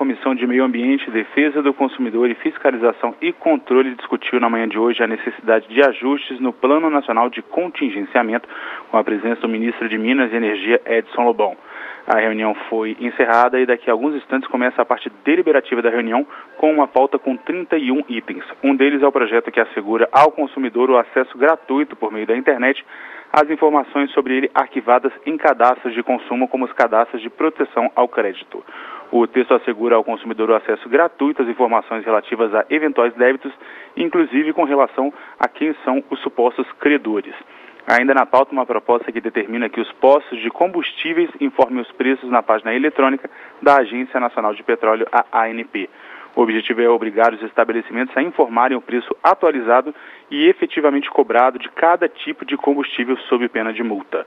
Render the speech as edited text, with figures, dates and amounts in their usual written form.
Comissão de Meio Ambiente, Defesa do Consumidor e Fiscalização e Controle discutiu na manhã de hoje a necessidade de ajustes no Plano Nacional de Contingenciamento, com a presença do ministro de Minas e Energia, Edson Lobão. A reunião foi encerrada e daqui a alguns instantes começa a parte deliberativa da reunião com uma pauta com 31 itens. Um deles é o projeto que assegura ao consumidor o acesso gratuito por meio da internet às informações sobre ele arquivadas em cadastros de consumo, como os cadastros de proteção ao crédito. O texto assegura ao consumidor o acesso gratuito às informações relativas a eventuais débitos, inclusive com relação a quem são os supostos credores. Ainda na pauta, uma proposta que determina que os postos de combustíveis informem os preços na página eletrônica da Agência Nacional de Petróleo, a ANP. O objetivo é obrigar os estabelecimentos a informarem o preço atualizado e efetivamente cobrado de cada tipo de combustível sob pena de multa.